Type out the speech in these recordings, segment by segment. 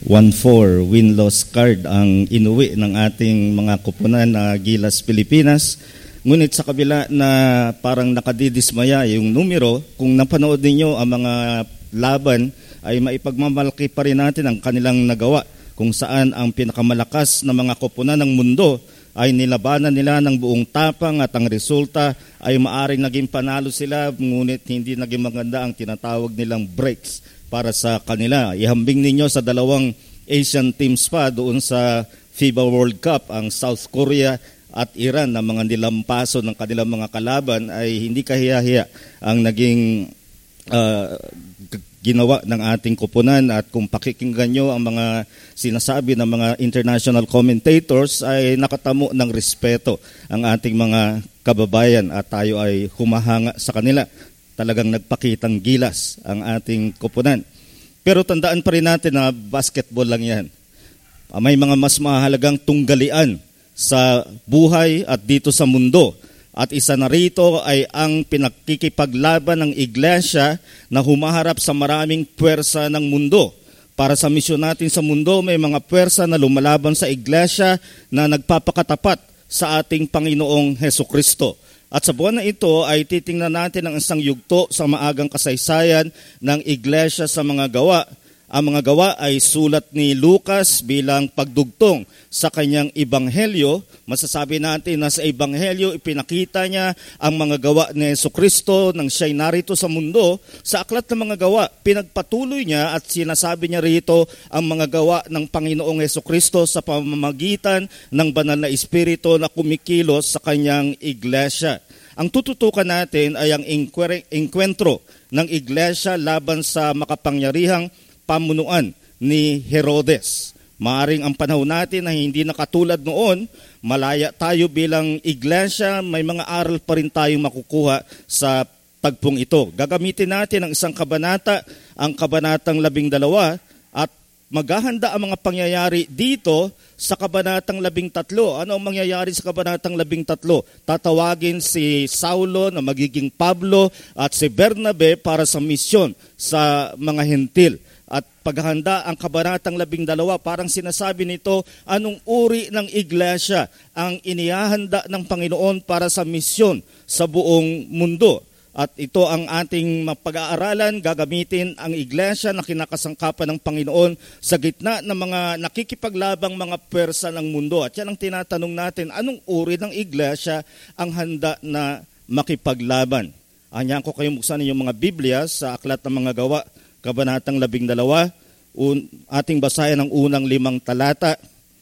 1-4 win-loss card ang inuwi ng ating mga koponan na Gilas Pilipinas. Ngunit sa kabila na parang nakadidismaya yung numero, kung napanood ninyo ang mga laban, ay maipagmamalaki pa rin natin ang kanilang nagawa, kung saan ang pinakamalakas na mga koponan ng mundo ay nilabanan nila ng buong tapang at ang resulta ay maaring naging panalo sila, ngunit hindi naging maganda ang tinatawag nilang breaks para sa kanila. Ihambing ninyo sa dalawang Asian teams pa doon sa FIBA World Cup, ang South Korea at Iran, na mga nilampaso ng kanilang mga kalaban, ay hindi kahiya-hiya ang naging ginawa ng ating koponan. At kung pakikinggan nyo ang mga sinasabi ng mga international commentators, ay nakatamo ng respeto ang ating mga kababayan at tayo ay humahanga sa kanila. Talagang nagpakitang gilas ang ating koponan. Pero tandaan pa rin natin na basketball lang yan. May mga mas mahalagang tunggalian sa buhay at dito sa mundo. At isa na rito ay ang pinakikipaglaban ng iglesia na humaharap sa maraming puwersa ng mundo. Para sa misyon natin sa mundo, may mga puwersa na lumalaban sa iglesia na nagpapakatapat sa ating Panginoong Hesukristo. At sa buwan na ito ay titingnan natin ang isang yugto sa maagang kasaysayan ng iglesia sa mga gawa. Ang mga gawa ay sulat ni Lucas bilang pagdugtong sa kanyang ebanghelyo. Masasabi natin na sa ebanghelyo ipinakita niya ang mga gawa ni Jesucristo nang siya'y narito sa mundo. Sa aklat ng mga gawa, pinagpatuloy niya at sinasabi niya rito ang mga gawa ng Panginoong Jesucristo sa pamamagitan ng banal na Espiritu na kumikilos sa kanyang iglesia. Ang tututukan natin ay ang engkwentro ng iglesia laban sa makapangyarihang pamunuan ni Herodes. Maaring ang panahon natin ay hindi na katulad noon, malaya tayo bilang iglesia, may mga aral pa rin tayong makukuha sa tagpong ito. Gagamitin natin ang isang kabanata, ang kabanatang 12, at maghahanda ang mga pangyayari dito sa kabanatang 13. Ano ang mangyayari sa kabanatang 13? Tatawagin si Saulo na magiging Pablo at si Bernabe para sa misyon sa mga hentil. At paghahanda ang kabanatang 12, parang sinasabi nito, anong uri ng iglesia ang inihahanda ng Panginoon para sa misyon sa buong mundo. At ito ang ating pag-aaralan, gagamitin ang iglesia na kinakasangkapan ng Panginoon sa gitna ng mga nakikipaglabang mga puwersa ng mundo. At yan ang tinatanong natin, anong uri ng iglesia ang handa na makipaglaban? Anyan ko kayo buksan ninyong mga Biblia sa aklat ng mga gawa, kabanatang 12, ating basahin ang unang 5 talata.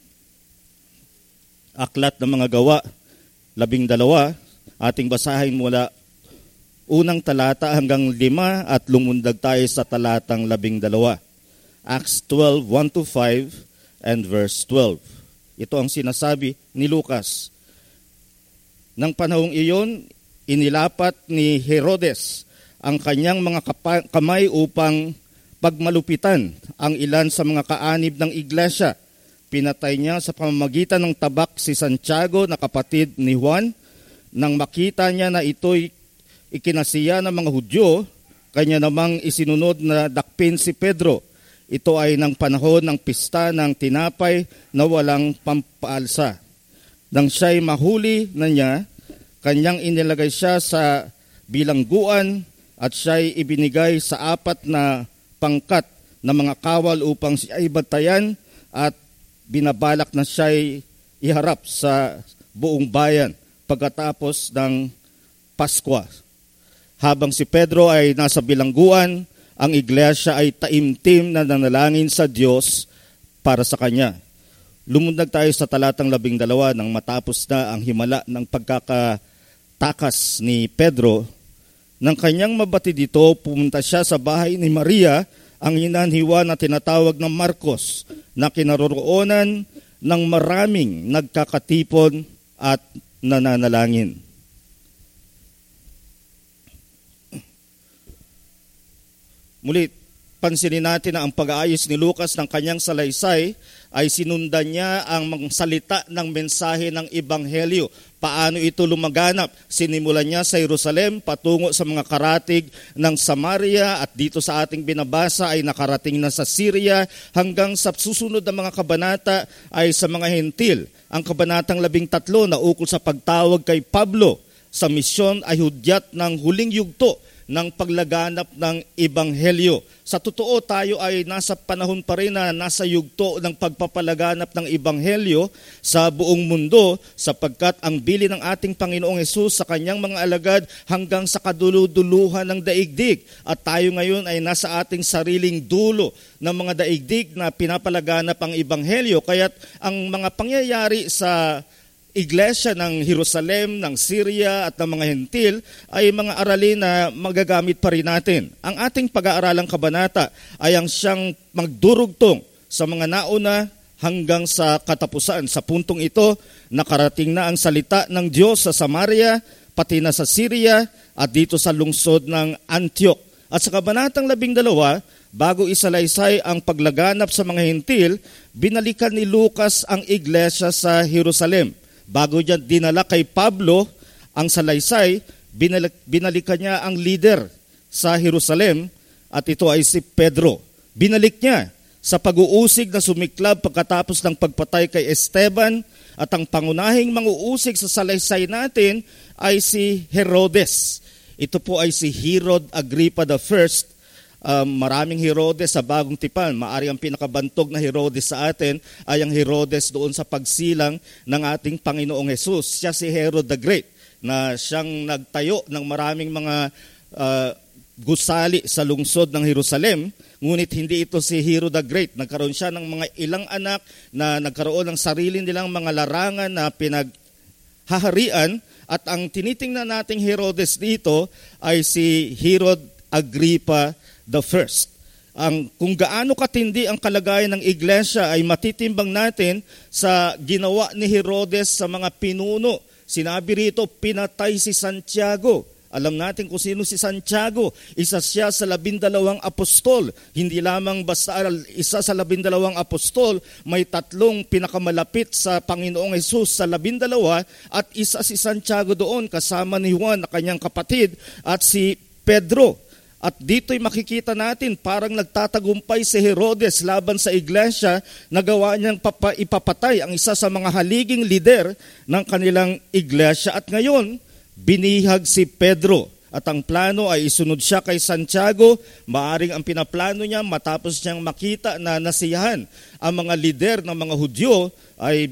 Aklat ng mga gawa, 12, ating basahin mula unang talata hanggang 5 at lumundag tayo sa talatang 12. Acts 12, 1-5 and verse 12. Ito ang sinasabi ni Lucas. Nang panahong iyon, inilapat ni Herodes ang kanyang mga kamay upang pagmalupitan ang ilan sa mga kaanib ng iglesia. Pinatay niya sa pamamagitan ng tabak si Santiago na kapatid ni Juan. Nang makita niya na ito'y ikinasiya ng mga Hudyo, kanya namang isinunod na dakpin si Pedro. Ito ay ng panahon ng pista ng tinapay na walang pampaalsa. Nang siya'y mahuli na niya, kanyang inilagay siya sa bilangguan at siya'y ibinigay sa 4 na pangkat na mga kawal upang siya'y bantayan, at binabalak na siya'y iharap sa buong bayan pagkatapos ng Paskwa. Habang si Pedro ay nasa bilangguan, ang iglesia ay taimtim na nanalangin sa Diyos para sa kanya. Lumundag tayo sa talatang 12 nang matapos na ang himala ng pagkakatakas ni Pedro. Nang kanyang mabatid ito, pumunta siya sa bahay ni Maria, ang ina ni Juan na tinatawag na Marcos, na kinaroroonan ng maraming nagkakatipon at nananalangin. Muli, pansinin natin na ang pag-aayos ni Lucas ng kanyang salaysay ay sinundan niya ang salita ng mensahe ng Ebanghelyo. Paano ito lumaganap? Sinimulan niya sa Jerusalem, patungo sa mga karatig ng Samaria, at dito sa ating binabasa ay nakarating na sa Syria, hanggang sa susunod na mga kabanata ay sa mga Hentil. Ang kabanatang 13 na ukol sa pagtawag kay Pablo sa misyon ay hudyat ng huling yugto ng paglaganap ng Ebanghelyo. Sa totoo, tayo ay nasa panahon pa rin na nasa yugto ng pagpapalaganap ng Ebanghelyo sa buong mundo, sapagkat ang bili ng ating Panginoong Hesus sa kanyang mga alagad hanggang sa kaduluduluhan ng daigdig. At tayo ngayon ay nasa ating sariling dulo ng mga daigdig na pinapalaganap ang Ebanghelyo. Kaya't ang mga pangyayari sa Iglesia ng Jerusalem, ng Syria at ng mga Hentil ay mga aralin na magagamit pa rin natin. Ang ating pag-aaralang kabanata ay ang siyang magdurugtong sa mga nauna hanggang sa katapusan. Sa puntong ito, nakarating na ang salita ng Diyos sa Samaria, pati na sa Syria at dito sa lungsod ng Antioch. At sa kabanatang 12, bago isalaysay ang paglaganap sa mga Hentil, binalikan ni Lucas ang iglesia sa Jerusalem. Bago niya dinala kay Pablo ang salaysay, binalikan niya ang leader sa Jerusalem, at ito ay si Pedro. Binalik niya sa pag-uusig na sumiklab pagkatapos ng pagpatay kay Esteban, at ang pangunahing manguusig sa salaysay natin ay si Herodes. Ito po ay si Herod Agrippa I. Maraming Herodes sa Bagong Tipan. Maari ang pinakabantog na Herodes sa atin ay ang Herodes doon sa pagsilang ng ating Panginoong Hesus. Siya si Herod the Great, na siyang nagtayo ng maraming mga gusali sa lungsod ng Jerusalem. Ngunit hindi ito si Herod the Great. Nagkaroon siya ng mga ilang anak na nagkaroon ng sarili nilang mga larangan na pinaghaharian, at ang tinitingnan nating Herodes dito ay si Herod Agrippa the First. Kung gaano katindi ang kalagayan ng iglesia ay matitimbang natin sa ginawa ni Herodes sa mga pinuno. Sinabi rito, pinatay si Santiago. Alam natin kung sino si Santiago. Isa siya sa 12 apostol. Hindi lamang basta isa sa 12 apostol, may 3 pinakamalapit sa Panginoong Hesus sa 12, at isa si Santiago doon kasama ni Juan na kanyang kapatid, at si Pedro. At dito'y makikita natin parang nagtatagumpay si Herodes laban sa iglesia, nagawa niyang ipapatay ang isa sa mga haliging lider ng kanilang iglesia. At ngayon, binihag si Pedro. At ang plano ay isunod siya kay Santiago. Maaring ang pinaplano niya matapos niyang makita na nasiyahan ang mga lider ng mga Hudyo, ay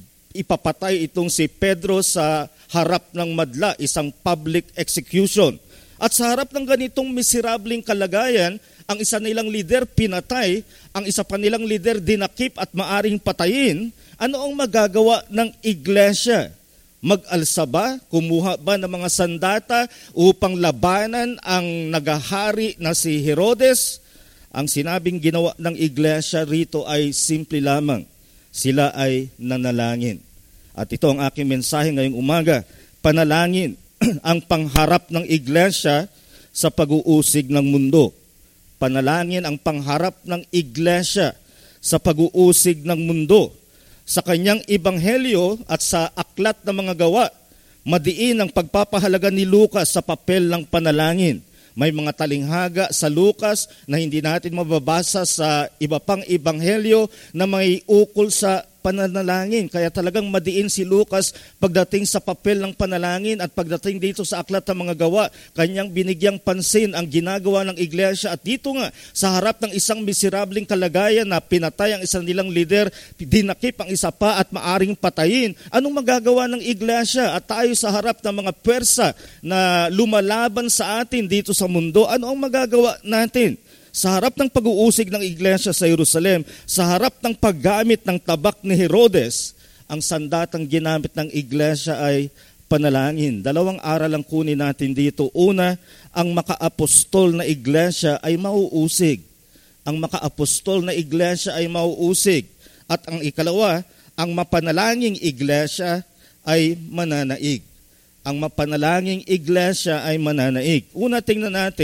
ipapatay itong si Pedro sa harap ng madla, isang public execution. At sa harap ng ganitong miserabling kalagayan, ang isa nilang lider pinatay, ang isa pa nilang lider dinakip at maaring patayin. Ano ang magagawa ng iglesia? Mag-alsa ba? Kumuha ba ng mga sandata upang labanan ang nagahari na si Herodes? Ang sinabing ginawa ng iglesia rito ay simple lamang. Sila ay nanalangin. At ito ang aking mensahe ngayong umaga, panalangin ang pangharap ng iglesia sa pag-uusig ng mundo. Panalangin ang pangharap ng iglesia sa pag-uusig ng mundo. Sa kanyang ebanghelyo at sa aklat ng mga gawa, madiin ang pagpapahalaga ni Lucas sa papel ng panalangin. May mga talinghaga sa Lucas na hindi natin mababasa sa iba pang ebanghelyo na may ukol sa pananalangin. Kaya talagang madiin si Lucas pagdating sa papel ng panalangin, at pagdating dito sa aklat ng mga gawa, kanyang binigyang pansin ang ginagawa ng iglesia. At dito nga, sa harap ng isang miserabling kalagayan na pinatay ang isang nilang lider, dinakip ang isa pa at maaring patayin, anong magagawa ng iglesia? At tayo sa harap ng mga pwersa na lumalaban sa atin dito sa mundo, ano ang magagawa natin? Sa harap ng pag-uusig ng iglesia sa Jerusalem, sa harap ng paggamit ng tabak ni Herodes, ang sandatang ginamit ng iglesia ay panalangin. 2 aral ang kunin natin dito. Una, ang makaapostol na iglesia ay mauusig. Ang makaapostol na iglesia ay mauusig. At ang ikalawa, ang mapanalangin iglesia ay mananaig. Ang mapanalangin iglesia ay mananaig. Una, tingnan natin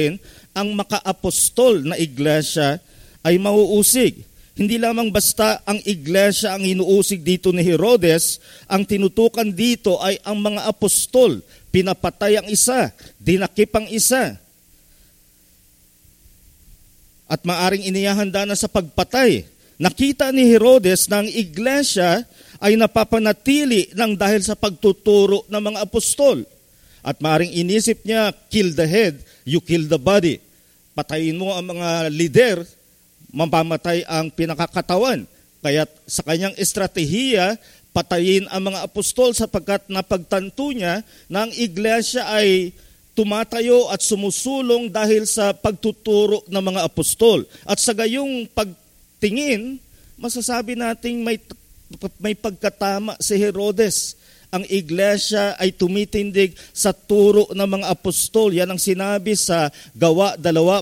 ang makaapostol na iglesia ay mauusig. Hindi lamang basta ang iglesia ang inuusig dito ni Herodes, ang tinutukan dito ay ang mga apostol. Pinapatay ang isa, dinakip ang isa. At maaring inihahanda na sa pagpatay. Nakita ni Herodes na ang iglesia ay napapanatili ng dahil sa pagtuturo ng mga apostol. At maaring inisip niya, kill the head, you kill the body. Patayin mo ang mga leader, mamamatay ang pinakakatawan. Kaya sa kanyang estratehiya, patayin ang mga apostol sapagkat napagtanto niya na ang iglesia ay tumatayo at sumusulong dahil sa pagtuturo ng mga apostol. At sa gayong pagtingin, masasabi nating may pagkatama si Herodes. Ang iglesia ay tumitindig sa turo ng mga apostol. Yan ang sinabi sa Gawa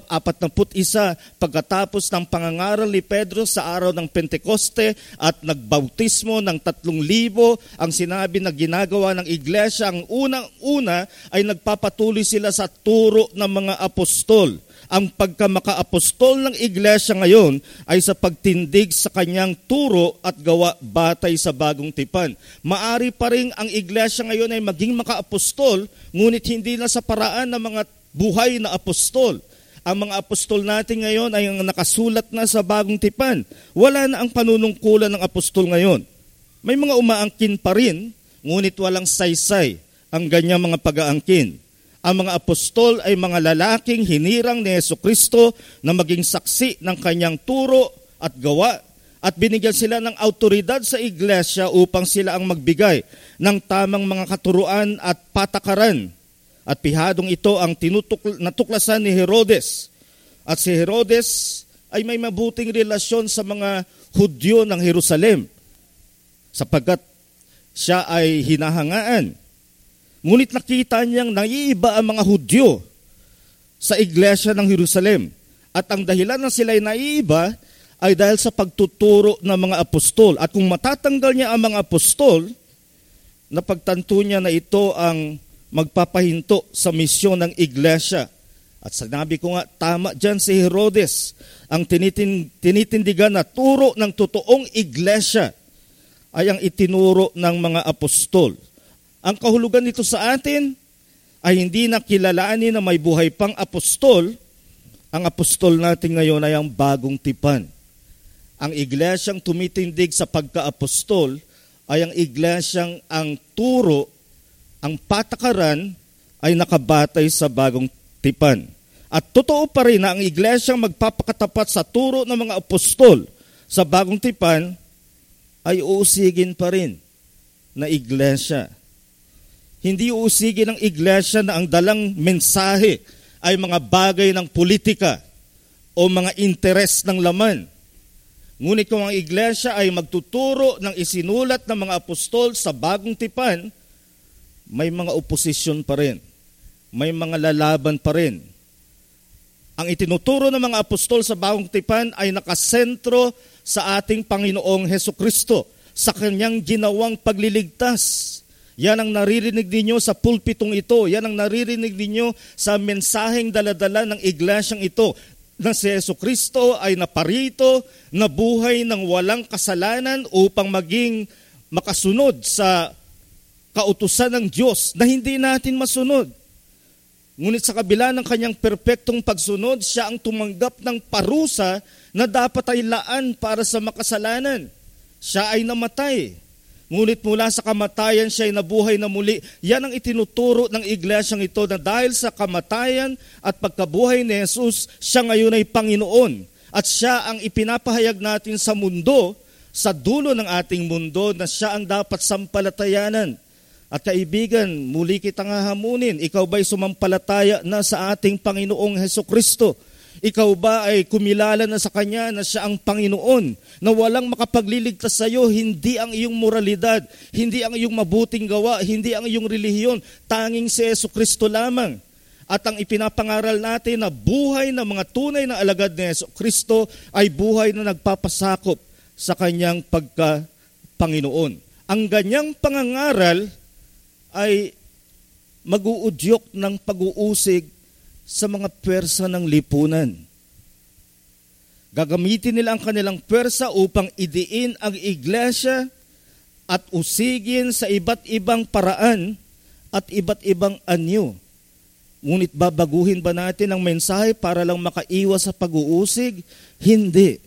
2:41 pagkatapos ng pangangaral ni Pedro sa araw ng Pentekoste at nagbautismo ng 3,000. Ang sinabi na ginagawa ng iglesia, ang unang-una ay nagpapatuloy sila sa turo ng mga apostol. Ang pagkamaka-apostol ng iglesia ngayon ay sa pagtindig sa kanyang turo at gawa batay sa bagong tipan. Maari pa rin ang iglesia ngayon ay maging maka-apostol, ngunit hindi na sa paraan ng mga buhay na apostol. Ang mga apostol natin ngayon ay ang nakasulat na sa bagong tipan. Wala na ang panunungkulan ng apostol ngayon. May mga umaangkin pa rin, ngunit walang saysay ang ganyang mga pag-aangkin. Ang mga apostol ay mga lalaking hinirang ni Jesucristo na maging saksi ng kanyang turo at gawa at binigyan sila ng autoridad sa iglesia upang sila ang magbigay ng tamang mga katuruan at patakaran. At pihadong ito ang natuklasan ni Herodes. At si Herodes ay may mabuting relasyon sa mga Hudyo ng Jerusalem sapagkat siya ay hinahangaan. Ngunit nakita niyang naiiba ang mga Hudyo sa iglesia ng Jerusalem. At ang dahilan na sila ay naiiba ay dahil sa pagtuturo ng mga apostol. At kung matatanggal niya ang mga apostol, napagtanto niya na ito ang magpapahinto sa misyon ng iglesia. At sinabi ko nga, tama dyan si Herodes. Ang tinitindigan na turo ng totoong iglesia ay ang itinuro ng mga apostol. Ang kahulugan nito sa atin ay hindi na kilalanin na may buhay pang apostol. Ang apostol natin ngayon ay ang bagong tipan. Ang iglesyang tumitindig sa pagka-apostol ay ang iglesyang ang turo, ang patakaran ay nakabatay sa bagong tipan. At totoo pa rin na ang iglesyang magpapakatapat sa turo ng mga apostol sa bagong tipan ay uusigin pa rin na iglesia. Hindi uusigin ng iglesia na ang dalang mensahe ay mga bagay ng politika o mga interes ng laman. Ngunit kung ang iglesia ay magtuturo ng isinulat ng mga apostol sa bagong tipan, may mga oposisyon pa rin. May mga lalaban pa rin. Ang itinuturo ng mga apostol sa bagong tipan ay nakasentro sa ating Panginoong Hesukristo, sa kanyang ginawang pagliligtas. Yan ang naririnig ninyo sa pulpitong ito. Yan ang naririnig ninyo sa mensaheng daladala ng iglesyang ito. Na si Jesucristo ay naparito, nabuhay ng walang kasalanan upang maging makasunod sa kautusan ng Diyos na hindi natin masunod. Ngunit sa kabila ng kanyang perpektong pagsunod, siya ang tumanggap ng parusa na dapat ay laan para sa makasalanan. Siya ay namatay. Ngunit mula sa kamatayan siya ay nabuhay na muli. Yan ang itinuturo ng iglesyang ito na dahil sa kamatayan at pagkabuhay ni Jesus, siya ngayon ay Panginoon. At siya ang ipinapahayag natin sa mundo, sa dulo ng ating mundo, na siya ang dapat sampalatayanan. At kaibigan, muli kitang hahamunin, ikaw ba'y sumampalataya na sa ating Panginoong Hesukristo? Ikaw ba ay kumilala na sa Kanya na siya ang Panginoon, na walang makapagliligtas sa iyo, hindi ang iyong moralidad, hindi ang iyong mabuting gawa, hindi ang iyong relihiyon, tanging si Jesucristo lamang. At ang ipinapangaral natin na buhay ng mga tunay na alagad ni Jesucristo ay buhay na nagpapasakop sa Kanyang pagka-Panginoon. Ang ganyang pangangaral ay mag-uudyok ng pag-uusig sa mga pwersa ng lipunan. Gagamitin nila ang kanilang pwersa upang idiin ang iglesia at usigin sa iba't ibang paraan at iba't ibang anyo. Ngunit babaguhin ba natin ang mensahe para lang makaiwas sa pag-uusig? Hindi.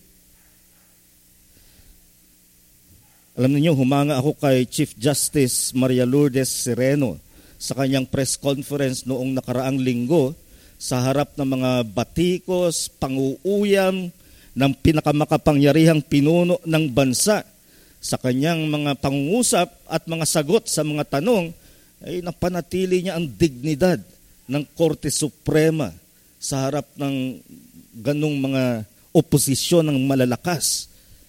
Alam niyo, humanga ako kay Chief Justice Maria Lourdes Sereno sa kanyang press conference noong nakaraang linggo sa harap ng mga batikos, panguuyam ng pinakamakapangyarihang pinuno ng bansa. Sa kanyang mga pangungusap at mga sagot sa mga tanong, ay napanatili niya ang dignidad ng Korte Suprema sa harap ng ganong mga oposisyon ng malalakas.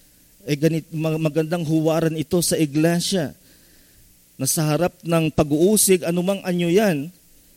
Magandang huwaran ito sa iglesia na sa harap ng pag-uusig, anumang anyo yan,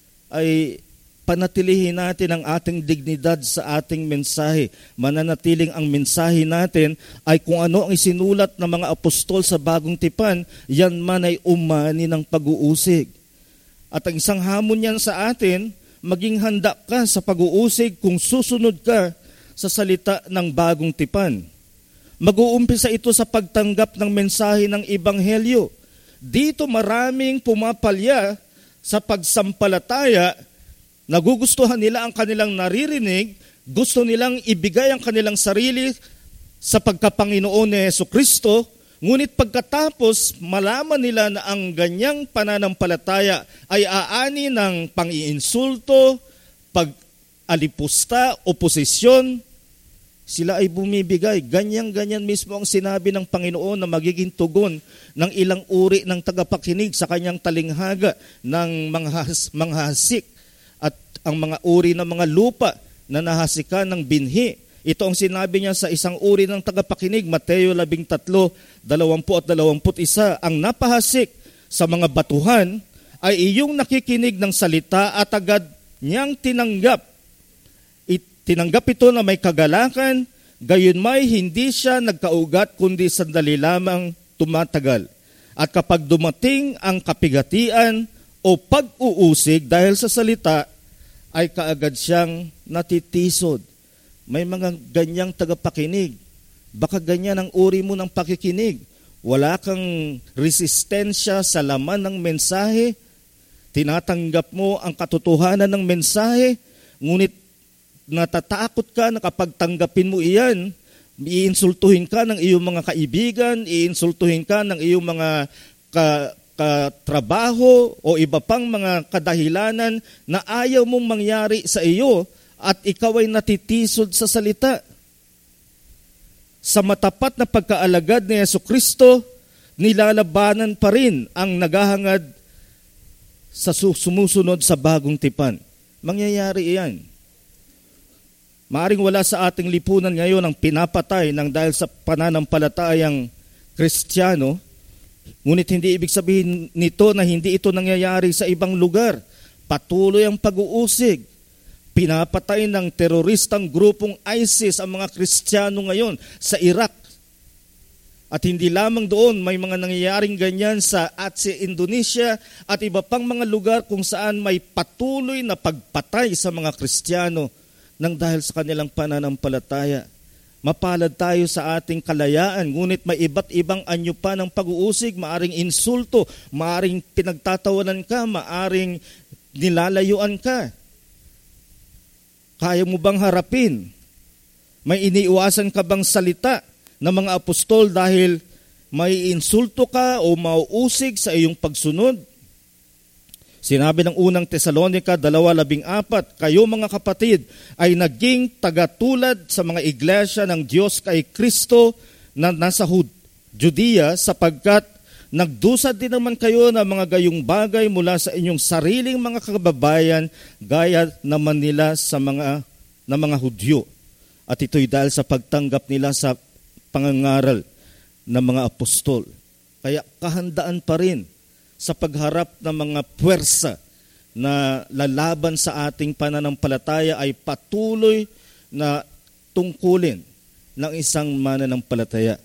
ay panatilihin natin ang ating dignidad sa ating mensahe. Mananatiling ang mensahe natin ay kung ano ang isinulat ng mga apostol sa Bagong Tipan, yan man ay umani ng pag-uusig. At ang isang hamon yan sa atin, maging handa ka sa pag-uusig kung susunod ka sa salita ng Bagong Tipan. Mag-uumpisa ito sa pagtanggap ng mensahe ng Ebanghelyo. Dito maraming pumapalya sa pagsampalataya. Nagugustuhan nila ang kanilang naririnig, gusto nilang ibigay ang kanilang sarili sa pagkapanginoon ni Jesucristo, ngunit pagkatapos malaman nila na ang ganyang pananampalataya ay aani ng pang-iinsulto, pag-alipusta, oposisyon, sila ay bumibigay. Ganyan-ganyan mismo ang sinabi ng Panginoon na magiging tugon ng ilang uri ng tagapakinig sa kanyang talinghaga ng manghasik at ang mga uri ng mga lupa na nahasikan ng binhi. Ito ang sinabi niya sa isang uri ng tagapakinig, Mateo 13:20 at 21. Ang napahasik sa mga batuhan ay iyong nakikinig ng salita at agad niyang tinanggap. Tinanggap ito na may kagalakan, gayon may hindi siya nagkaugat kundi sandali lamang tumatagal. At kapag dumating ang kapigatian o pag-uusig dahil sa salita, ay kaagad siyang natitisod. May mga ganyang tagapakinig. Baka ganyan ang uri mo ng pakikinig. Wala kang resistensya sa laman ng mensahe. Tinatanggap mo ang katotohanan ng mensahe, ngunit natatakot ka na kapag tanggapin mo iyan, iinsultuhin ka ng iyong mga kaibigan, iinsultuhin ka ng iyong mga katrabaho o iba pang mga kadahilanan na ayaw mong mangyari sa iyo at ikaw ay natitisod sa salita. Sa matapat na pagkaalagad ni Jesucristo, nilalabanan pa rin ang naghahangad sa sumusunod sa Bagong Tipan. Mangyayari iyan. Maaring wala sa ating lipunan ngayon ang pinapatay ng dahil sa pananampalatayang Kristiyano, ngunit hindi ibig sabihin nito na hindi ito nangyayari sa ibang lugar. Patuloy ang pag-uusig. Pinapatay ng teroristang grupong ISIS ang mga Kristiyano ngayon sa Iraq. At hindi lamang doon, may mga nangyayaring ganyan sa Aceh, Indonesia at iba pang mga lugar kung saan may patuloy na pagpatay sa mga Kristiyano nang dahil sa kanilang pananampalataya. Mapalad tayo sa ating kalayaan, ngunit may iba't ibang anyo pa ng pag-uusig, maaring insulto, maaring pinagtatawanan ka, maaring nilalayuan ka. Kaya mo bang harapin? May iniiwasan ka bang salita ng mga apostol dahil may insulto ka o mauusig sa iyong pagsunod? Sinabi ng unang Tesalonica 2:14, kayo mga kapatid ay naging tagatulad sa mga iglesia ng Diyos kay Kristo na nasa Judea sapagkat nagdusad din naman kayo ng mga gayong bagay mula sa inyong sariling mga kababayan gaya naman nila sa mga Hudyo. At ito'y dahil sa pagtanggap nila sa pangangaral ng mga apostol. Kaya kahandaan pa rin sa pagharap ng mga puwersa na lalaban sa ating pananampalataya ay patuloy na tungkulin ng isang mananampalataya.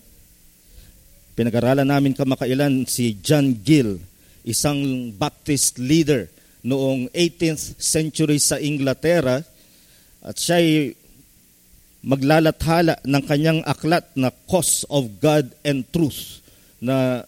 Pinag-aralan namin kamakailan si John Gill, isang Baptist leader noong 18th century sa Inglaterra, at siya'y maglalathala ng kanyang aklat na Cause of God and Truth, na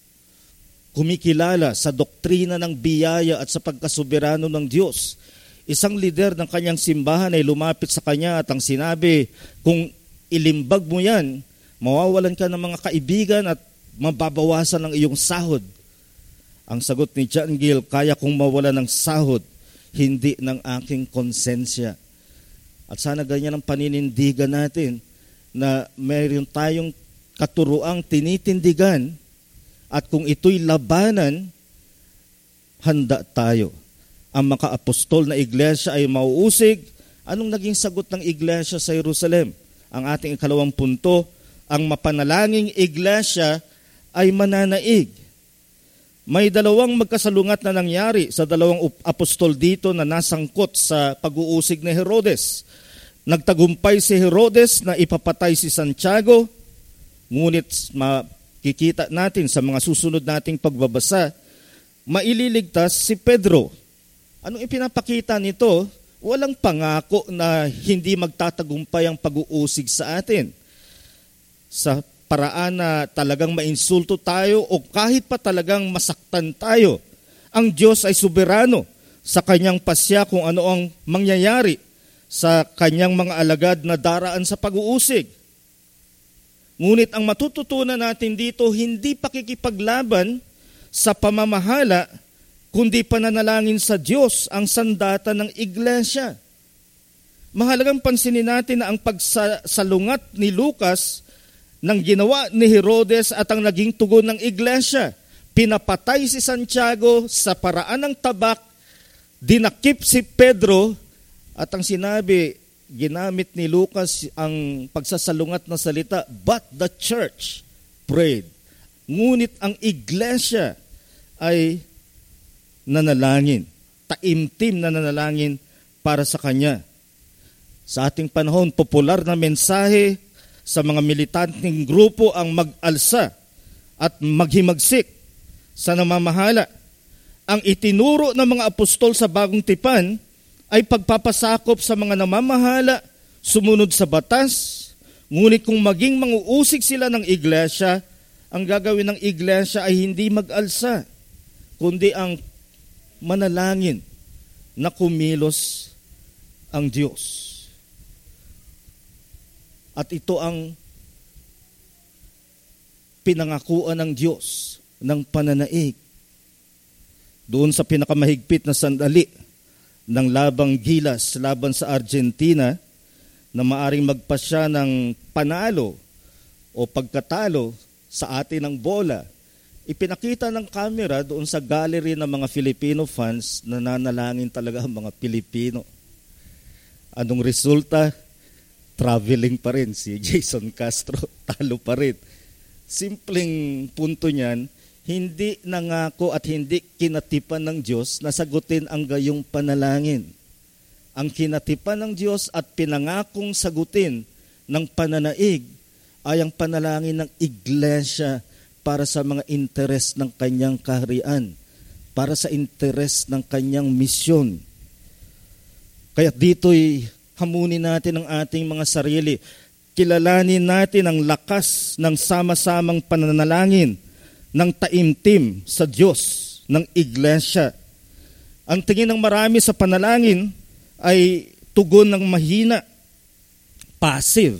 kumikilala sa doktrina ng biyaya at sa pagkasoberano ng Diyos. Isang lider ng kanyang simbahan ay lumapit sa kanya at ang sinabi, kung ilimbag mo yan, mawawalan ka ng mga kaibigan at mababawasan ang iyong sahod. Ang sagot ni John Gill, kaya kong mawala ng sahod, hindi ng aking konsensya. At sana ganyan ang paninindigan natin, na mayroon tayong katuruang tinitindigan, at kung ito'y labanan, handa tayo. Ang maka-apostol na iglesia ay mauusig. Anong naging sagot ng iglesia sa Jerusalem? Ang ating ikalawang punto, ang mapanalangin iglesia ay mananaig. May dalawang magkasalungat na nangyari sa dalawang apostol dito na nasangkot sa pag-uusig ni Herodes. Nagtagumpay si Herodes na ipapatay si Santiago, ngunit makikita natin sa mga susunod nating pagbabasa, maililigtas si Pedro. Anong ipinapakita nito? Walang pangako na hindi magtatagumpay ang pag-uusig sa atin. Sa paraan na talagang mainsulto tayo o kahit pa talagang masaktan tayo, ang Diyos ay soberano sa kanyang pasya kung ano ang mangyayari sa kanyang mga alagad na daraan sa pag-uusig. Ngunit ang matututunan natin dito, hindi pakikipaglaban sa pamamahala, kundi pananalangin sa Diyos ang sandata ng iglesia. Mahalagang pansinin natin na ang pagsalungat ni Lucas ng ginawa ni Herodes at ang naging tugon ng iglesia. Pinapatay si Santiago sa paraan ng tabak, dinakip si Pedro, at ang sinabi, ginamit ni Lucas ang pagsasalungat na salita, but the church prayed. Ngunit ang iglesia ay nanalangin, taimtim na nanalangin para sa kanya. Sa ating panahon, popular na mensahe sa mga militanteng grupo ang mag-alsa at maghimagsik sa namamahala. Ang itinuro ng mga apostol sa bagong tipan ay pagpapasakop sa mga namamahala, sumunod sa batas, ngunit kung maging manguusig sila ng iglesia, ang gagawin ng iglesia ay hindi mag-alsa, kundi ang manalangin na kumilos ang Diyos. At ito ang pinangakuan ng Diyos ng pananaig. Doon sa pinakamahigpit na sandali ng labang gilas laban sa Argentina, na maaring magpasya ng panalo o pagkatalo sa atin ng bola, ipinakita ng camera doon sa gallery ng mga Filipino fans na nanalangin talaga ang mga Pilipino. Anong resulta? Traveling pa rin si Jason Castro, talo pa rin. Simpleng punto niyan, hindi nangako at hindi kinatipan ng Diyos na sagutin ang gayong panalangin. Ang kinatipan ng Diyos at pinangakong sagutin ng pananaig ay ang panalangin ng iglesia para sa mga interes ng kanyang kaharian, para sa interes ng kanyang misyon. Kaya dito'y hamunin natin ang ating mga sarili. Kilalanin natin ang lakas ng sama-samang pananalangin ng taimtim sa Diyos ng iglesia. Ang tingin ng marami sa panalangin ay tugon ng mahina, passive.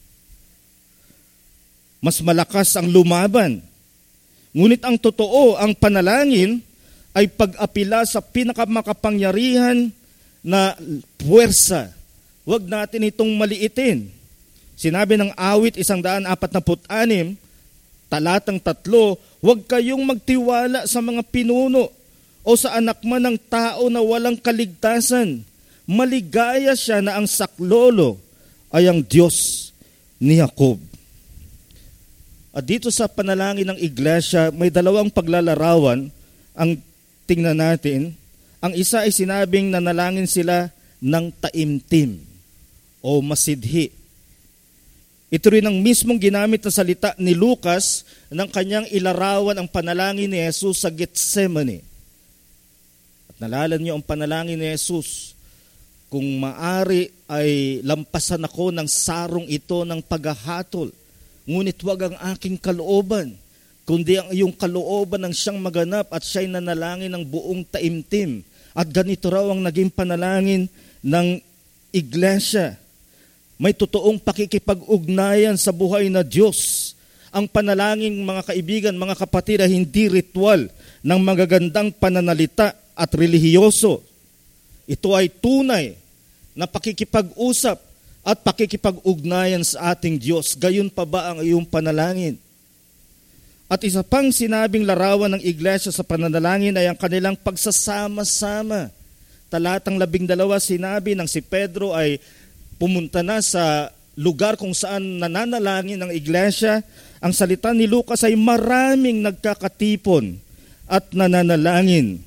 Mas malakas ang lumaban. Ngunit ang totoo, ang panalangin ay pag-apila sa pinakamakapangyarihan na puwersa. Huwag natin itong maliitin. Sinabi ng awit 146, talatang 3, huwag kayong magtiwala sa mga pinuno o sa anak man ng tao na walang kaligtasan. Maligaya siya na ang saklolo ay ang Diyos ni Jacob. At dito sa panalangin ng iglesia, may dalawang paglalarawan ang tingnan natin. Ang isa ay sinabing nanalangin sila ng taimtim o masidhi. Ito rin ang mismong ginamit na salita ni Lucas ng kanyang ilarawan ang panalangin ni Jesus sa Getsemani. At Nalala niyo ang panalangin ni Jesus, kung maari ay lampasan ako ng sarong ito ng paghahatol, ngunit wag ang aking kalooban, kundi ang iyong kalooban ang siyang maganap, at siya'y nanalangin ng buong taimtim. At ganito raw ang naging panalangin ng iglesia. May totoong pakikipag-ugnayan sa buhay na Diyos. Ang panalangin, mga kaibigan, mga kapatid, ay hindi ritual ng magagandang pananalita at relihiyoso. Ito ay tunay na pakikipag-usap at pakikipag-ugnayan sa ating Diyos. Gayon pa ba ang iyong panalangin? At isa pang sinabing larawan ng iglesia sa pananalangin ay ang kanilang pagsasama-sama. Talatang 12, sinabi ng si Pedro ay pumunta na sa lugar kung saan nananalangin ng iglesia. Ang salita ni Lucas ay maraming nagkakatipon at nananalangin.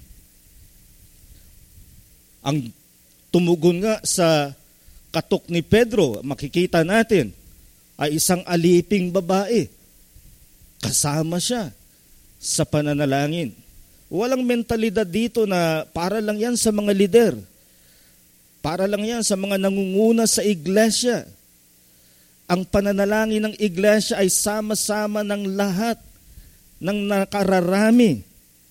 Ang tumugon nga sa katok ni Pedro, makikita natin, ay isang aliping babae. Kasama siya sa pananalangin. Walang mentalidad dito na para lang yan sa mga lider. Para lang yan sa mga nangunguna sa iglesia. Ang pananalangin ng iglesia ay sama-sama ng lahat ng nakararami.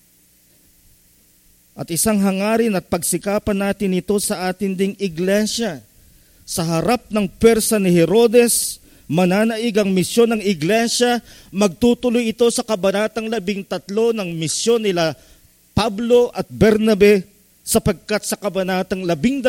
At isang hangarin at pagsikapan natin ito sa ating ding iglesia. Sa harap ng pwersa ni Herodes, mananaig ang misyon ng iglesia. Magtutuloy ito sa kabanatang 13 ng misyon nila Pablo at Bernabe, sapagkat sa kabanatang 12,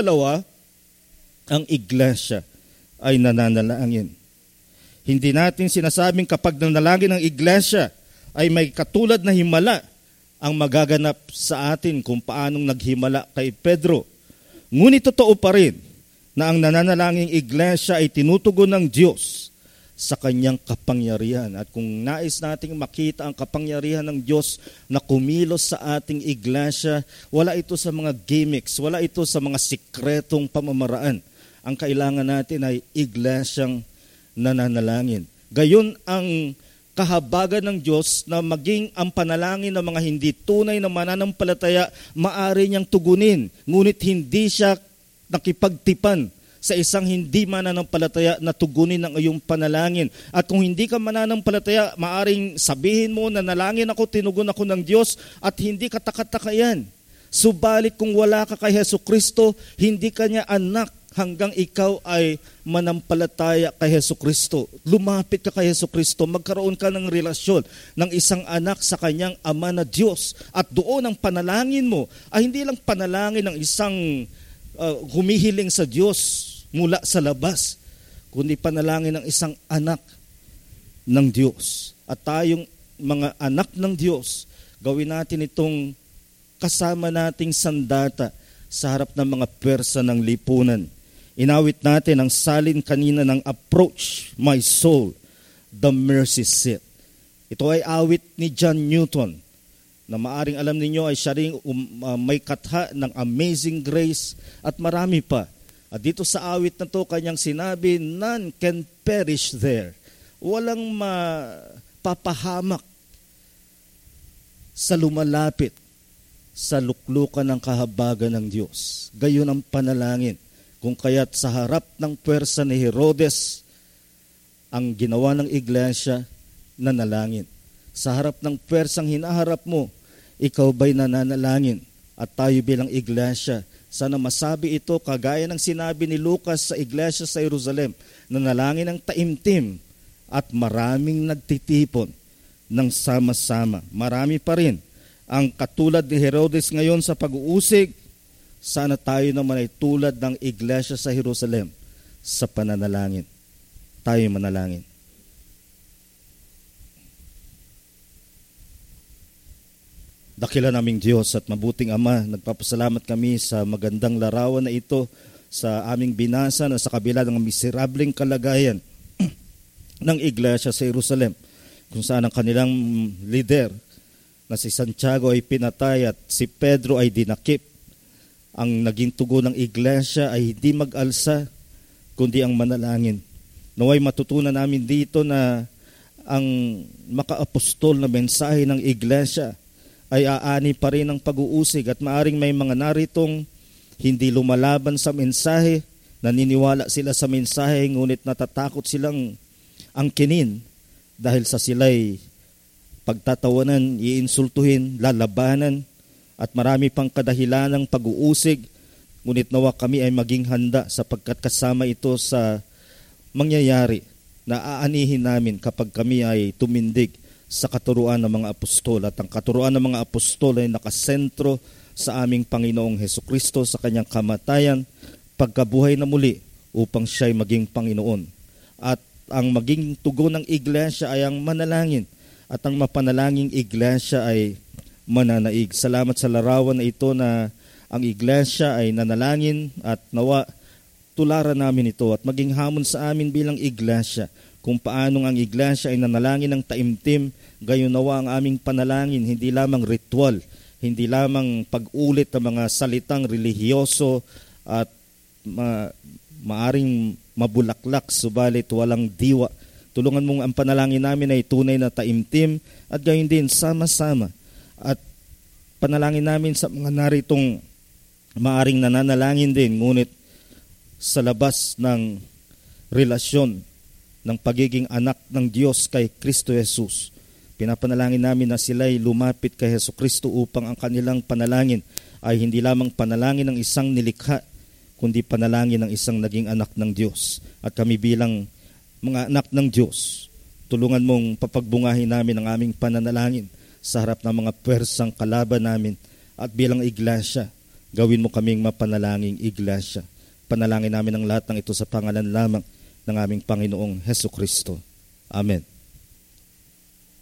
ang iglesia ay nananalangin. Hindi natin sinasabing kapag nanalangin ng iglesia ay may katulad na himala ang magaganap sa atin kung paanong naghimala kay Pedro. Ngunit totoo pa rin na ang nananalangin iglesia ay tinutugon ng Diyos sa kanyang kapangyarihan. At kung nais nating makita ang kapangyarihan ng Diyos na kumilos sa ating iglesia, wala ito sa mga gimmicks, wala ito sa mga sikretong pamamaraan. Ang kailangan natin ay iglesyang nananalangin. Gayon ang kahabagan ng Diyos na maging ang panalangin ng mga hindi tunay na mananampalataya, maari niyang tugunin. Ngunit hindi siya nakipagtipan sa isang hindi mananampalataya na tugunin ang iyong panalangin. At kung hindi ka mananampalataya, maaring sabihin mo na nalangin ako, tinugon ako ng Diyos, at hindi katakataka yan. Subalit kung wala ka kay Jesucristo, hindi ka niya anak hanggang ikaw ay manampalataya kay Jesucristo. Lumapit ka kay Jesucristo, magkaroon ka ng relasyon ng isang anak sa kanyang ama na Diyos. At doon ang panalangin mo ay hindi lang panalangin ng isang humihiling sa Diyos mula sa labas, kundi panalangin ng isang anak ng Diyos. At tayong mga anak ng Diyos, gawin natin itong kasama nating sandata sa harap ng mga pwersa ng lipunan. Inawit natin ang salin kanina ng Approach My Soul, The Mercy Seat. Ito ay awit ni John Newton, na maaring alam ninyo ay siya ring may katha ng Amazing Grace at marami pa. At dito sa awit na to, kanyang sinabi, none can perish there. Walang mapapahamak sa lumalapit sa luklukan ng kahabagan ng Diyos. Gayon ang panalangin. Kung kaya't sa harap ng pwersa ni Herodes, ang ginawa ng iglesia, nanalangin. Sa harap ng pwersang hinaharap mo, ikaw ba'y nananalangin? At tayo bilang iglesia, sana masabi ito kagaya ng sinabi ni Lucas sa iglesia sa Jerusalem, nanalangin ng taimtim at maraming nagtitipon ng sama-sama. Marami pa rin ang katulad ni Herodes ngayon sa pag-uusig. Sana tayo naman ay tulad ng iglesia sa Jerusalem sa pananalangin. Tayo manalangin. Dakila naming Diyos at mabuting Ama, nagpapasalamat kami sa magandang larawan na ito sa aming binasa na sa kabila ng miserableng kalagayan ng iglesia sa Jerusalem, kung saan ang kanilang leader na si Santiago ay pinatay at si Pedro ay dinakip. Ang naging tugon ng iglesia ay hindi mag-alsa, kundi ang manalangin. Naway matutunan namin dito na ang makaapostol na mensahe ng iglesia ay aani pa rin ang pag-uusig at maaring may mga naritong hindi lumalaban sa mensahe, naniniwala sila sa mensahe ngunit natatakot silang angkinin dahil sa sila'y pagtatawanan, iinsultuhin, lalabanan at marami pang kadahilan ng pag-uusig. Ngunit nawa kami ay maging handa sapagkat kasama ito sa mangyayari na aanihin namin kapag kami ay tumindig sa katuruan ng mga apostol. At ang katuruan ng mga apostol ay nakasentro sa aming Panginoong Hesukristo sa kanyang kamatayan, pagkabuhay na muli upang siya'y maging Panginoon. At ang maging tugon ng iglesia ay ang manalangin at ang mapanalangin iglesia ay mananaig. Salamat sa larawan na ito na ang iglesia ay nanalangin at nawa tularan namin ito at maging hamon sa amin bilang iglesia kung paanong ang iglesia ay nanalangin ng taimtim, gayon nawa ang aming panalangin hindi lamang ritual, hindi lamang pag-ulit ng mga salitang relihiyoso at maaring mabulaklak subalit walang diwa. Tulungan mong ang panalangin namin ay tunay na taimtim at gayon din sama-sama. At panalangin namin sa mga naritong maaring nananalangin din ngunit sa labas ng relasyon ng pagiging anak ng Diyos kay Kristo Jesus. Pinapanalangin namin na sila'y lumapit kay Hesukristo upang ang kanilang panalangin ay hindi lamang panalangin ng isang nilikha, kundi panalangin ng isang naging anak ng Diyos. At kami bilang mga anak ng Diyos, tulungan mong papagbungahin namin ang aming pananalangin sa harap ng mga pwersang kalaban namin at bilang iglesia, gawin mo kaming mapanalangin iglesia. Panalangin namin ang lahat ng ito sa pangalan lamang ng aming Panginoong Hesukristo. Amen.